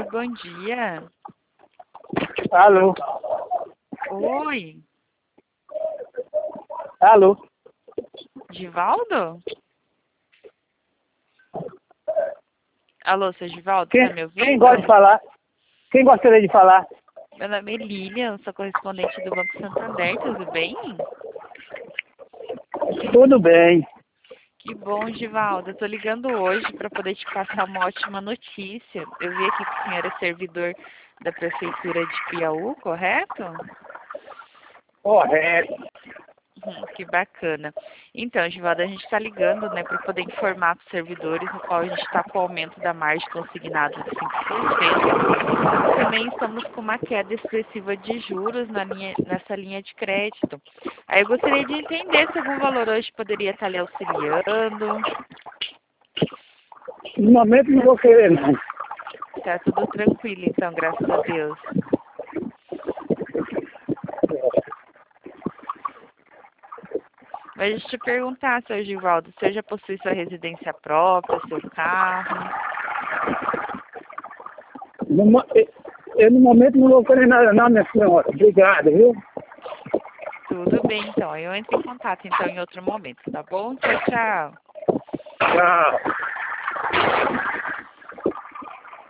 bom dia. Alô? Oi, Alô? Givaldo? Alô, seu Givaldo, Quem, tá me quem ouvindo? gosta de falar? Quem gostaria de falar? Meu nome é Lilian, sou correspondente do Banco Santander, tudo bem? Tudo bem. Que bom, Givaldo. Eu tô ligando hoje para poder te passar uma ótima notícia. Eu vi aqui que o senhor é servidor da Prefeitura de Piauí, correto? Correto. Que bacana. Então, Givaldo, a gente está ligando, né, para poder informar para os servidores no qual a gente está com o aumento da margem consignada de 5%. Também estamos com uma queda expressiva de juros nessa linha de crédito. Aí eu gostaria de entender se algum valor hoje poderia estar lhe auxiliando. No momento não vou querer, não. Tá tudo tranquilo, então, graças a Deus. Mas deixa eu te perguntar, seu Givaldo, você já possui sua residência própria, seu carro? Eu no momento não vou querer nada, não, minha senhora. Obrigado, viu? Tudo bem, então. Eu entro em contato, então, em outro momento, tá bom? Tchau, tchau. Tchau.